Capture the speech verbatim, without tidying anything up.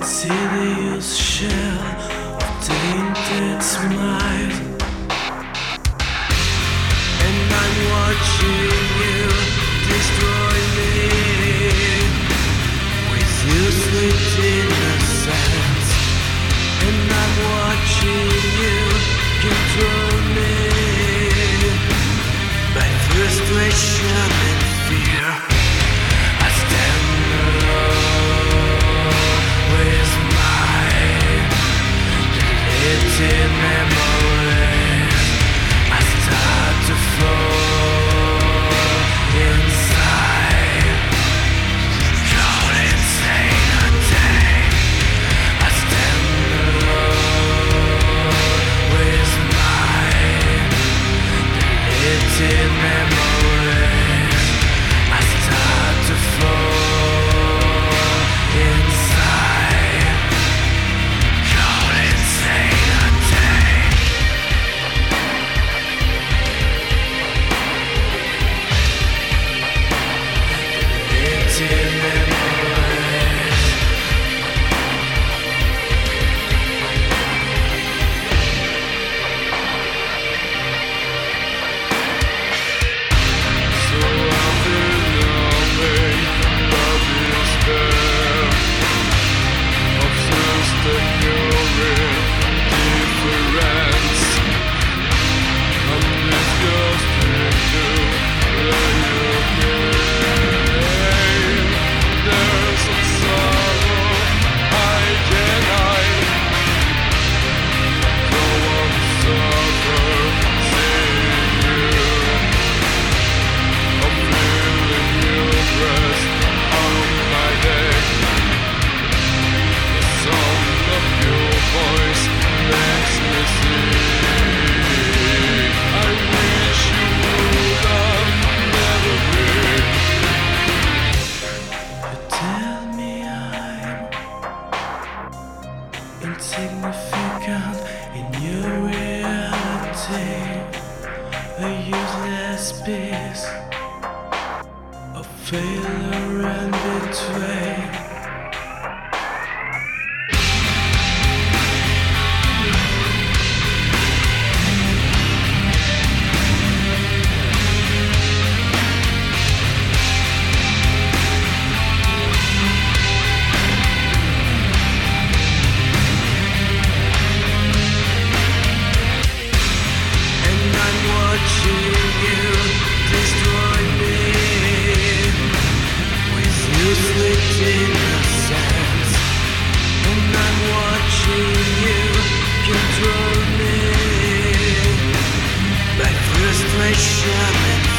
Insidious shell of tainted smile, and I'm watching you destroy me with your sweet innocence, and I'm watching you control me by frustration and fear. I stand alone with my deleted memories. I start to fall inside your insane day. I stand alone with my deleted memories. I start to fall inside your insane day. Deleted memories. So often knowing the despair of sustainable difference, I'm disgusted to let you gain. There's a sorrow I can hide. Go on, suffer, seeing you. I'm feeling your breath on my neck. The sound of your voice makes me sick. I wish you would have never been. You tell me I'm insignificant in your reality, a useless piece of failure and betray. And I'm watching you destroy me with your sweet innocence. And I'm watching you control me by frustration and